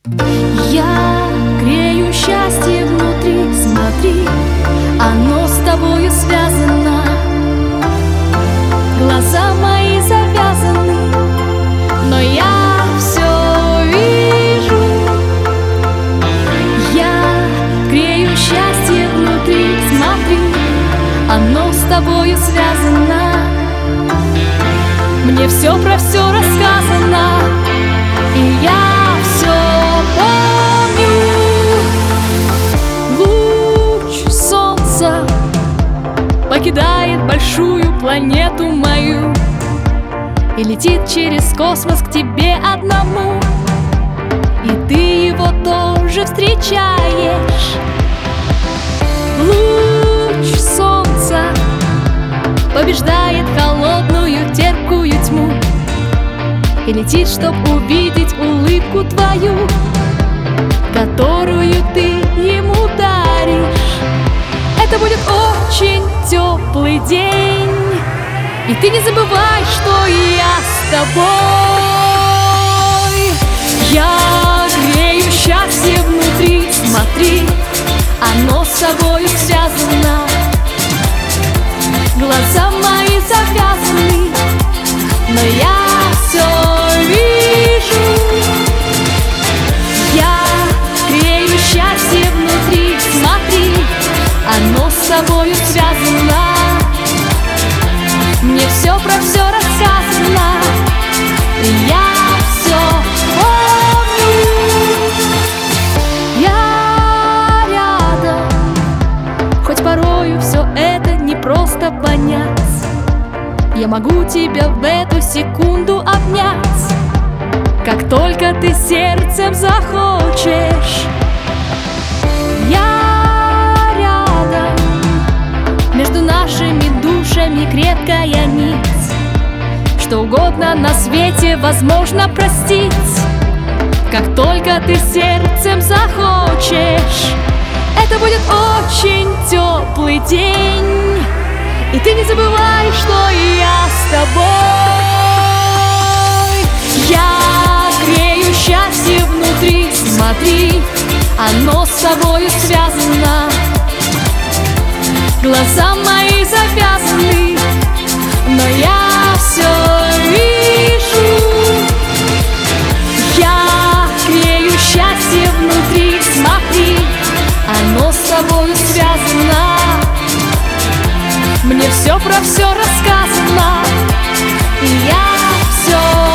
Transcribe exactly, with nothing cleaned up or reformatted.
Я грею счастье внутри, смотри, оно с тобою связано. Глаза мои завязаны, но я все вижу. Я грею счастье внутри, смотри, оно с тобою связано. Мне все про все рассказано, и я все помню. Луч солнца покидает большую планету мою и летит через космос к тебе одному, и ты его тоже встречаешь. Луч солнца побеждает холодную терпкую тьму и летит, чтоб увидеть улыбку твою, которую ты ему даришь. Это будет очень теплый день, и ты не забывай, что я с тобой. Я грею счастье внутри, смотри, оно с собой связано. Глаза мои завязаны, но я все вижу. Я грею счастье внутри, смотри, оно с собою связано. Мне все про все рассказано, и я все помню. Я рядом, хоть порою все это не просто понять. Я могу тебя в эту секунду обнять, как только ты сердцем захочешь. Я рядом, между нашими душами крепкая нить. Что угодно на свете возможно простить, как только ты сердцем захочешь. Это будет очень теплый день, и ты не забывай, что я с тобой. Я грею счастье внутри, смотри, оно с собой связано. Глаза мои завязаны, но я все вижу. Я грею счастье внутри, смотри, оно с тобой связано. Мне все про все рассказано, и я все